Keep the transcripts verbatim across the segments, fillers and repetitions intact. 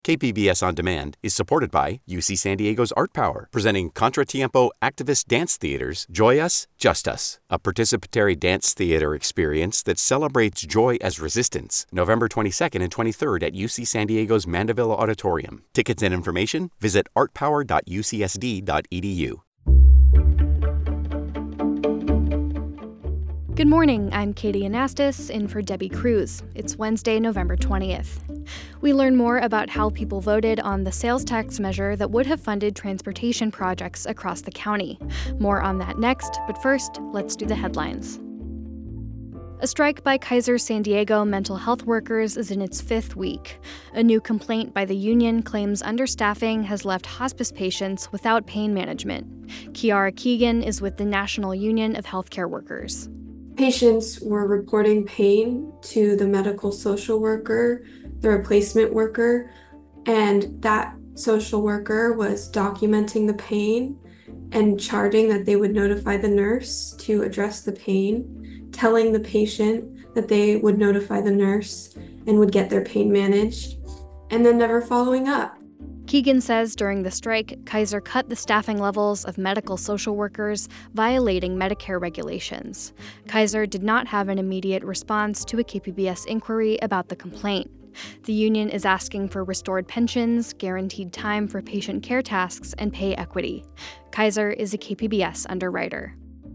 K P B S On Demand is supported by U C San Diego's Art Power, presenting Contratiempo Activist Dance Theater's Joy Us, Just Us, a participatory dance theater experience that celebrates joy as resistance, November twenty-second and twenty-third at U C San Diego's Mandeville Auditorium. Tickets and information, visit art power dot u c s d dot e d u. Good morning, I'm Katie Anastas, in for Debbie Cruz. It's Wednesday, November twentieth. We learn more about how people voted on the sales tax measure that would have funded transportation projects across the county. More on that next, but first, let's do the headlines. A strike by Kaiser San Diego mental health workers is in its fifth week. A new complaint by the union claims understaffing has left hospice patients without pain management. Kiara Keegan is with the National Union of Healthcare Workers. Patients were reporting pain to the medical social worker, the replacement worker, and that social worker was documenting the pain and charting that they would notify the nurse to address the pain, telling the patient that they would notify the nurse and would get their pain managed, and then never following up. Keegan says during the strike, Kaiser cut the staffing levels of medical social workers, violating Medicare regulations. Kaiser did not have an immediate response to a K P B S inquiry about the complaint. The union is asking for restored pensions, guaranteed time for patient care tasks, and pay equity. Kaiser is a K P B S underwriter.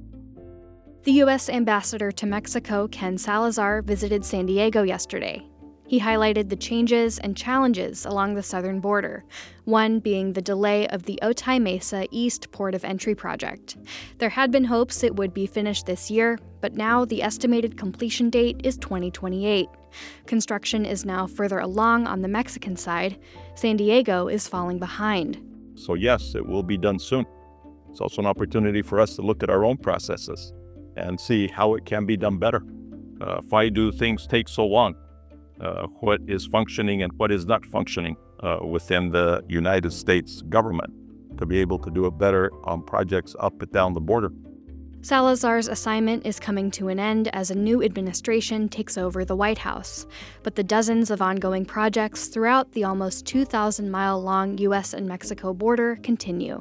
The U S ambassador to Mexico, Ken Salazar, visited San Diego yesterday. He highlighted the changes and challenges along the southern border, one being the delay of the Otay Mesa East Port of Entry project. There had been hopes it would be finished this year, but now the estimated completion date is twenty twenty-eight. Construction is now further along on the Mexican side. San Diego is falling behind. So yes, it will be done soon. It's also an opportunity for us to look at our own processes and see how it can be done better. Uh, why do things take so long? Uh, what is functioning and what is not functioning uh, within the United States government to be able to do it better on projects up and down the border. Salazar's assignment is coming to an end as a new administration takes over the White House, but the dozens of ongoing projects throughout the almost two thousand mile long U S and Mexico border continue.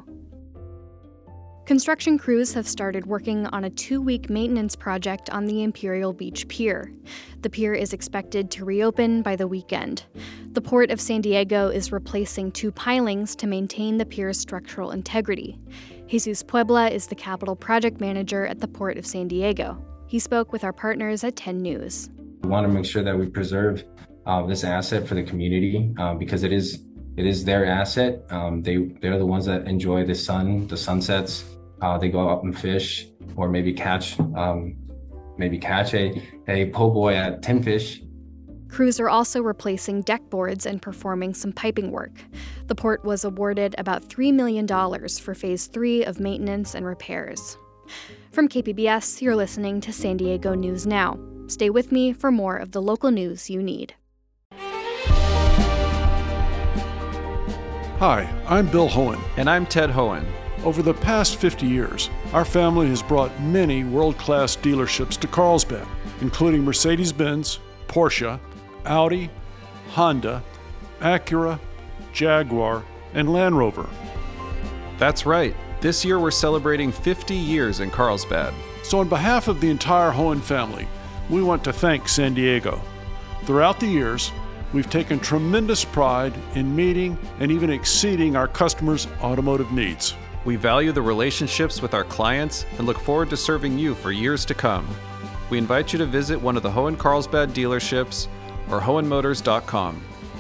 Construction crews have started working on a two-week maintenance project on the Imperial Beach Pier. The pier is expected to reopen by the weekend. The Port of San Diego is replacing two pilings to maintain the pier's structural integrity. Jesus Puebla is the capital project manager at the Port of San Diego. He spoke with our partners at ten News. We want to make sure that we preserve uh, this asset for the community uh, because it is it is their asset. Um, they they're the ones that enjoy the sun, the sunsets. Uh, they go out and fish, or maybe catch, um, maybe catch a a po' boy at Tin Fish. Crews are also replacing deck boards and performing some piping work. The port was awarded about three million dollars for Phase three of maintenance and repairs. From K P B S, you're listening to San Diego News Now. Stay with me for more of the local news you need. Hi, I'm Bill Hohen. And I'm Ted Hohen. Over the past fifty years, our family has brought many world-class dealerships to Carlsbad, including Mercedes-Benz, Porsche, Audi, Honda, Acura, Jaguar, and Land Rover. That's right. This year we're celebrating fifty years in Carlsbad. So on behalf of the entire Hohen family, we want to thank San Diego. Throughout the years, we've taken tremendous pride in meeting and even exceeding our customers' automotive needs. We value the relationships with our clients and look forward to serving you for years to come. We invite you to visit one of the Hohen Carlsbad dealerships or hohen motors dot com.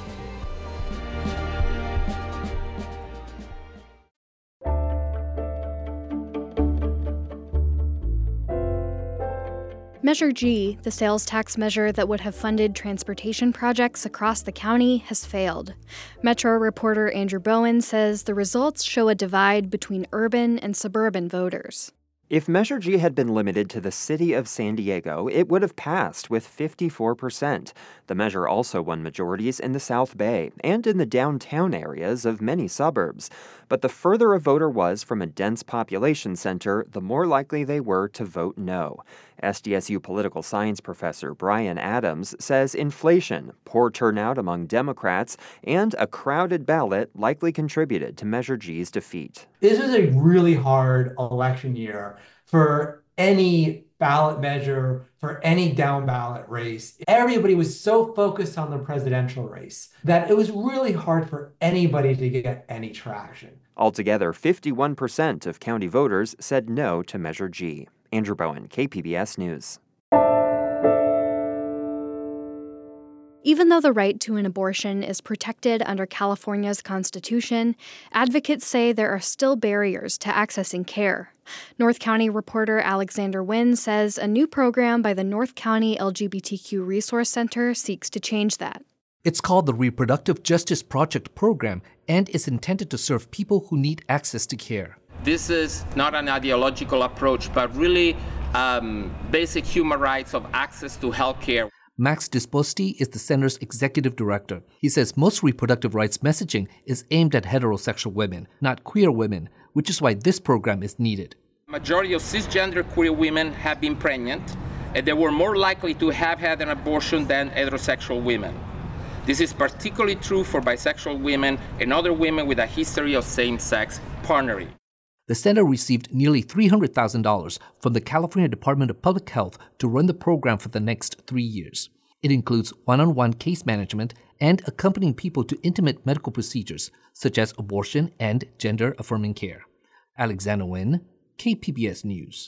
Measure G, the sales tax measure that would have funded transportation projects across the county, has failed. Metro reporter Andrew Bowen says the results show a divide between urban and suburban voters. If Measure G had been limited to the city of San Diego, it would have passed with fifty-four percent. The measure also won majorities in the South Bay and in the downtown areas of many suburbs. But the further a voter was from a dense population center, the more likely they were to vote no. S D S U political science professor Brian Adams says inflation, poor turnout among Democrats, and a crowded ballot likely contributed to Measure G's defeat. This is a really hard election year for any ballot measure, for any down ballot race. Everybody was so focused on the presidential race that it was really hard for anybody to get any traction. Altogether, fifty-one percent of county voters said no to Measure G. Andrew Bowen, K P B S News. Even though the right to an abortion is protected under California's Constitution, advocates say there are still barriers to accessing care. North County reporter Alexander Nguyen says a new program by the North County L G B T Q Resource Center seeks to change that. It's called the Reproductive Justice Project Program and is intended to serve people who need access to care. This is not an ideological approach, but really um, basic human rights of access to health care. Max Disposti is the center's executive director. He says most reproductive rights messaging is aimed at heterosexual women, not queer women, which is why this program is needed. The majority of cisgender queer women have been pregnant, and they were more likely to have had an abortion than heterosexual women. This is particularly true for bisexual women and other women with a history of same-sex partnering. The center received nearly three hundred thousand dollars from the California Department of Public Health to run the program for the next three years. It includes one-on-one case management and accompanying people to intimate medical procedures, such as abortion and gender-affirming care. Alexander Nguyen, K P B S News.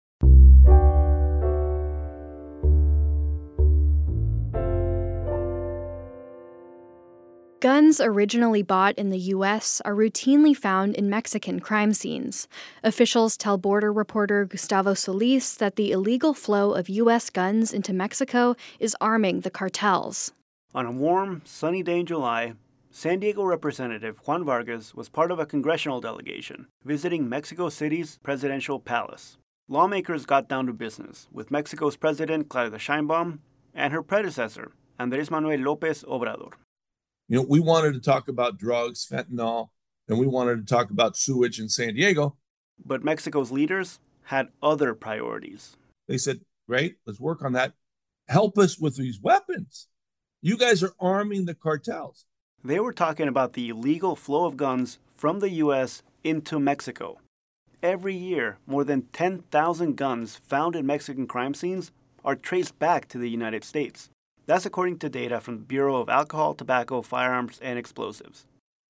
Guns originally bought in the U S are routinely found in Mexican crime scenes. Officials tell border reporter Gustavo Solis that the illegal flow of U S guns into Mexico is arming the cartels. On a warm, sunny day in July, San Diego Representative Juan Vargas was part of a congressional delegation visiting Mexico City's presidential palace. Lawmakers got down to business with Mexico's President Claudia Sheinbaum and her predecessor, Andrés Manuel López Obrador. You know, we wanted to talk about drugs, fentanyl, and we wanted to talk about sewage in San Diego. But Mexico's leaders had other priorities. They said, great, let's work on that. Help us with these weapons. You guys are arming the cartels. They were talking about the illegal flow of guns from the U S into Mexico. Every year, more than ten thousand guns found in Mexican crime scenes are traced back to the United States. That's according to data from the Bureau of Alcohol, Tobacco, Firearms, and Explosives.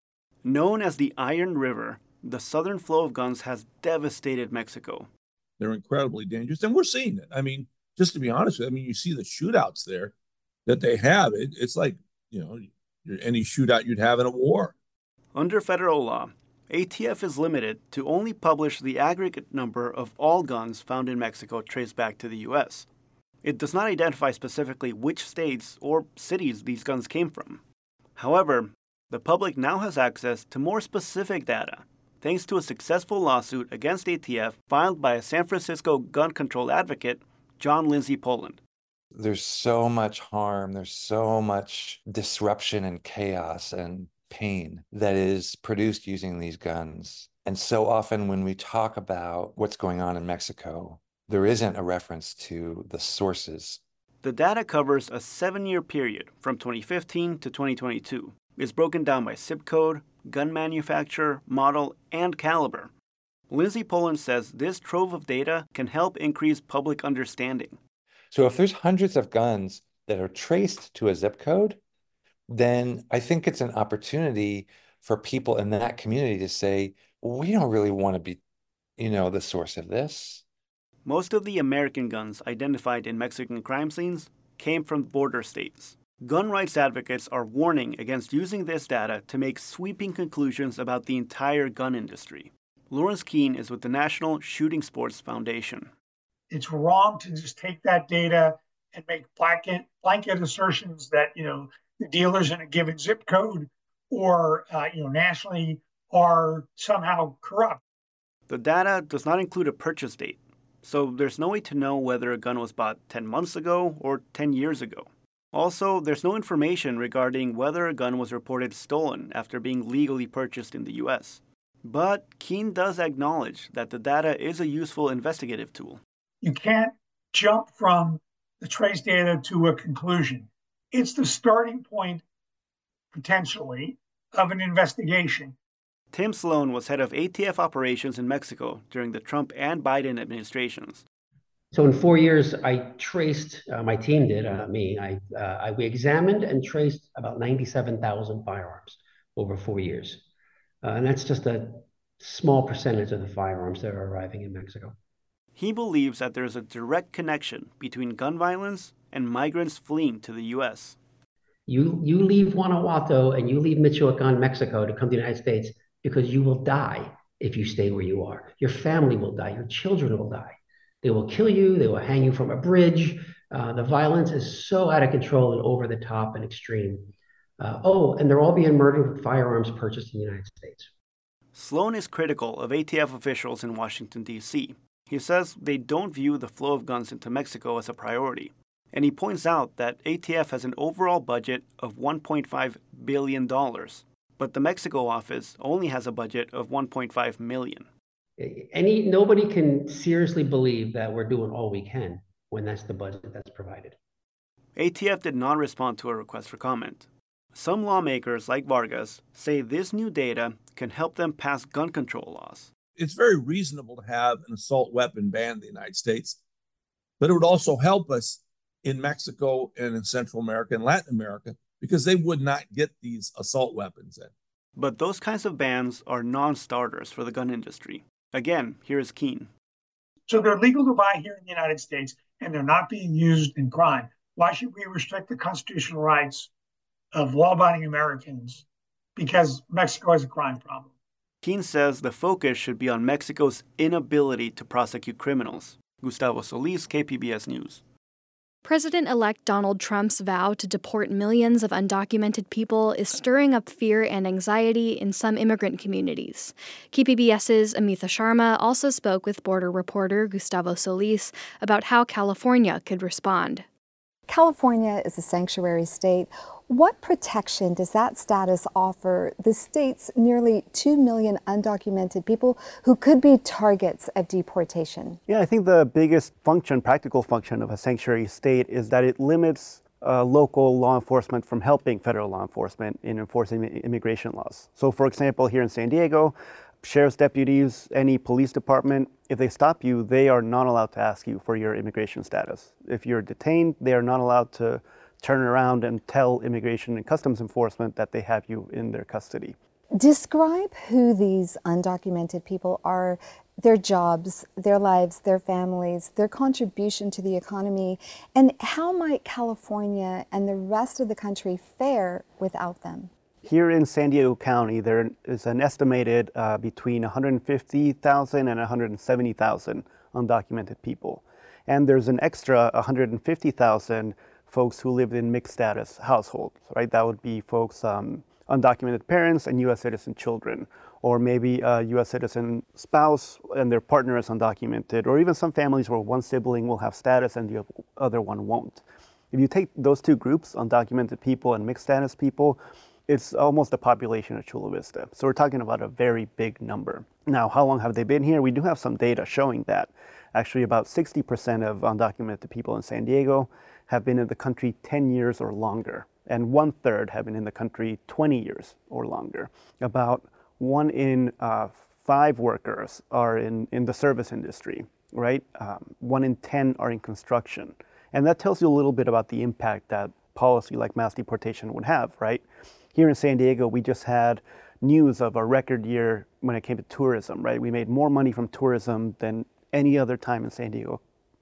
Known as the Iron River, the southern flow of guns has devastated Mexico. They're incredibly dangerous, and we're seeing it. I mean, just to be honest with you, I mean, you see the shootouts there that they have. It, it's like, you know, any shootout you'd have in a war. Under federal law, A T F is limited to only publish the aggregate number of all guns found in Mexico traced back to the U S. It does not identify specifically which states or cities these guns came from. However, the public now has access to more specific data, thanks to a successful lawsuit against A T F filed by a San Francisco gun control advocate, John Lindsay Poland. There's so much harm, there's so much disruption and chaos and pain that is produced using these guns. And so often when we talk about what's going on in Mexico, there isn't a reference to the sources. The data covers a seven-year period from twenty fifteen to twenty twenty-two. It's broken down by zip code, gun manufacturer, model, and caliber. Lindsay Poland says this trove of data can help increase public understanding. So if there's hundreds of guns that are traced to a zip code, then I think it's an opportunity for people in that community to say, we don't really want to be, you know, the source of this. Most of the American guns identified in Mexican crime scenes came from border states. Gun rights advocates are warning against using this data to make sweeping conclusions about the entire gun industry. Lawrence Keene is with the National Shooting Sports Foundation. It's wrong to just take that data and make blanket, blanket assertions that, you know, the dealers in a given zip code or, uh, you know, nationally are somehow corrupt. The data does not include a purchase date, so there's no way to know whether a gun was bought ten months ago or ten years ago. Also, there's no information regarding whether a gun was reported stolen after being legally purchased in the U S. But Keene does acknowledge that the data is a useful investigative tool. You can't jump from the trace data to a conclusion. It's the starting point, potentially, of an investigation. Tim Sloan was head of A T F operations in Mexico during the Trump and Biden administrations. So in four years, I traced, uh, my team did, uh, me, I, uh, I, we examined and traced about ninety-seven thousand firearms over four years. Uh, and that's just a small percentage of the firearms that are arriving in Mexico. He believes that there is a direct connection between gun violence and migrants fleeing to the U S. You, you leave Guanajuato and you leave Michoacan, Mexico to come to the United States because you will die if you stay where you are. Your family will die, your children will die. They will kill you, they will hang you from a bridge. Uh, the violence is so out of control and over the top and extreme. Uh, oh, and they're all being murdered with firearms purchased in the United States. Sloan is critical of A T F officials in Washington, D C. He says they don't view the flow of guns into Mexico as a priority. And he points out that A T F has an overall budget of one point five billion dollars, but the Mexico office only has a budget of one point five million dollars. Any nobody can seriously believe that we're doing all we can when that's the budget that's provided. A T F did not respond to a request for comment. Some lawmakers, like Vargas, say this new data can help them pass gun control laws. It's very reasonable to have an assault weapon banned in the United States, but it would also help us in Mexico and in Central America and Latin America because they would not get these assault weapons in. But those kinds of bans are non-starters for the gun industry. Again, here is Keene. So they're legal to buy here in the United States, and they're not being used in crime. Why should we restrict the constitutional rights of law-abiding Americans because Mexico has a crime problem? Keene says the focus should be on Mexico's inability to prosecute criminals. Gustavo Solis, K P B S News. President-elect Donald Trump's vow to deport millions of undocumented people is stirring up fear and anxiety in some immigrant communities. K P B S's Amitha Sharma also spoke with border reporter Gustavo Solis about how California could respond. California is a sanctuary state. What protection does that status offer the state's nearly two million undocumented people who could be targets of deportation? Yeah, I think the biggest function, practical function of a sanctuary state is that it limits uh, local law enforcement from helping federal law enforcement in enforcing immigration laws. So for example, here in San Diego, sheriff's deputies, any police department, if they stop you, they are not allowed to ask you for your immigration status. If you're detained, they are not allowed to turn around and tell Immigration and Customs Enforcement that they have you in their custody. Describe who these undocumented people are, their jobs, their lives, their families, their contribution to the economy, and how might California and the rest of the country fare without them? Here in San Diego County, there is an estimated uh, between one hundred fifty thousand and one hundred seventy thousand undocumented people. And there's an extra one hundred fifty thousand folks who live in mixed status households, right? That would be folks, um, undocumented parents and U S citizen children, or maybe a U S citizen spouse and their partner is undocumented, or even some families where one sibling will have status and the other one won't. If you take those two groups, undocumented people and mixed status people, it's almost the population of Chula Vista. So we're talking about a very big number. Now, how long have they been here? We do have some data showing that. Actually, about sixty percent of undocumented people in San Diego have been in the country ten years or longer, and one third have been in the country twenty years or longer. About one in uh, five workers are in, in the service industry, right? Um, one in ten are in construction. And that tells you a little bit about the impact that policy like mass deportation would have, right? Here in San Diego, we just had news of a record year when it came to tourism, right? We made more money from tourism than any other time in San Diego.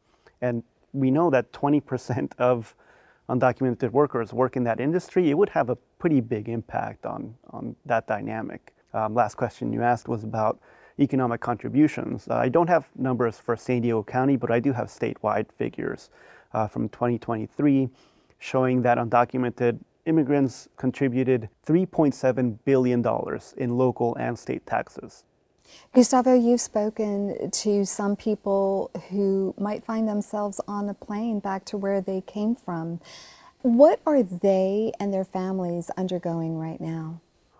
And we know that twenty percent of undocumented workers work in that industry. It would have a pretty big impact on, on that dynamic. Um, last question you asked was about economic contributions. Uh, I don't have numbers for San Diego County, but I do have statewide figures uh, from twenty twenty-three showing that undocumented immigrants contributed three point seven billion dollars in local and state taxes. Gustavo, you've spoken to some people who might find themselves on a plane back to where they came from. What are they and their families undergoing right now?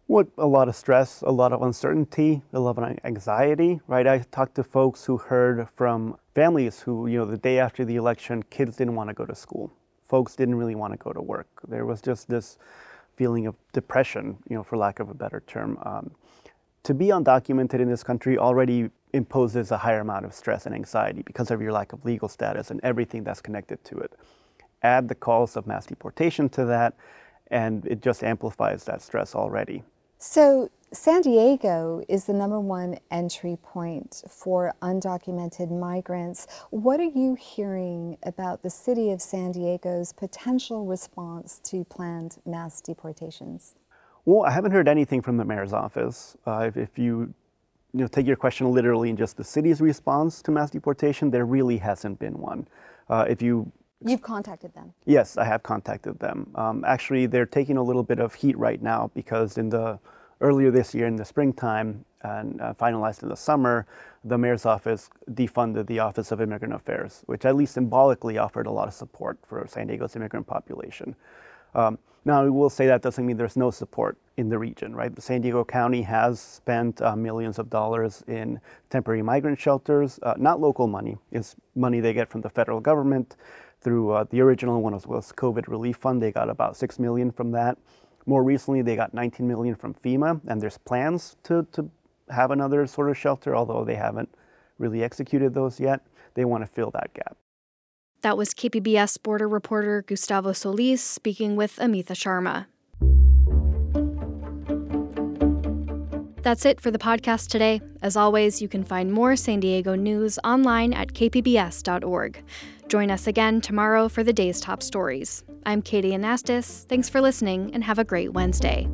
What a lot of stress, a lot of uncertainty, a lot of anxiety, right? I talked to folks who heard from families who, you know, the day after the election, kids didn't want to go to school. Folks didn't really want to go to work. There was just this feeling of depression, you know, for lack of a better term. Um, to be undocumented in this country already imposes a higher amount of stress and anxiety because of your lack of legal status and everything that's connected to it. Add the calls of mass deportation to that, and it just amplifies that stress already. So San Diego is the number one entry point for undocumented migrants. What are you hearing about the city of San Diego's potential response to planned mass deportations? Well, I haven't heard anything from the mayor's office. Uh, if, if you, you know, take your question literally in just the city's response to mass deportation, there really hasn't been one. Uh, if you You've contacted them? Yes, I have contacted them. Um, actually, they're taking a little bit of heat right now because in the earlier this year in the springtime and uh, finalized in the summer, the mayor's office defunded the Office of Immigrant Affairs, which at least symbolically offered a lot of support for San Diego's immigrant population. Um, now, we will say that doesn't mean there's no support in the region, right? The San Diego County has spent uh, millions of dollars in temporary migrant shelters, uh, not local money. It's money they get from the federal government. Through uh, the original one was, was COVID Relief Fund. They got about six million dollars from that. More recently, they got nineteen million dollars from FEMA, and there's plans to, to have another sort of shelter, although they haven't really executed those yet. They want to fill that gap. That was K P B S border reporter Gustavo Solis speaking with Amitha Sharma. That's it for the podcast today. As always, you can find more San Diego news online at k p b s dot org. Join us again tomorrow for the day's top stories. I'm Katie Anastas. Thanks for listening and have a great Wednesday.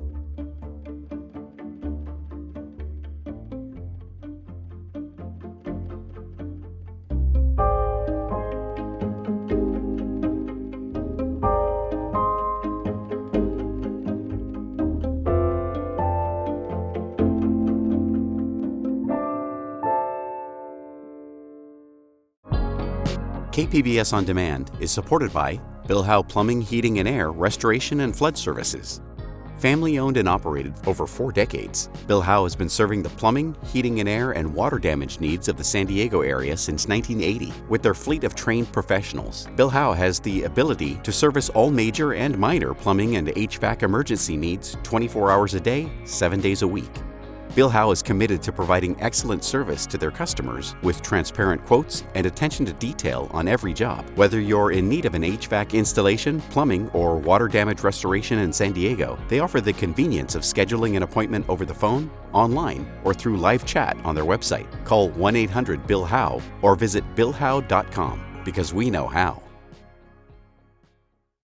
K P B S On Demand is supported by Bill Howe Plumbing, Heating and Air, Restoration and Flood Services. Family owned and operated over four decades, Bill Howe has been serving the plumbing, heating and air, and water damage needs of the San Diego area since nineteen eighty. With their fleet of trained professionals, Bill Howe has the ability to service all major and minor plumbing and H V A C emergency needs twenty-four hours a day, seven days a week. Bill Howe is committed to providing excellent service to their customers with transparent quotes and attention to detail on every job. Whether you're in need of an H V A C installation, plumbing, or water damage restoration in San Diego, they offer the convenience of scheduling an appointment over the phone, online, or through live chat on their website. Call one eight hundred Bill Howe or visit bill howe dot com because we know how.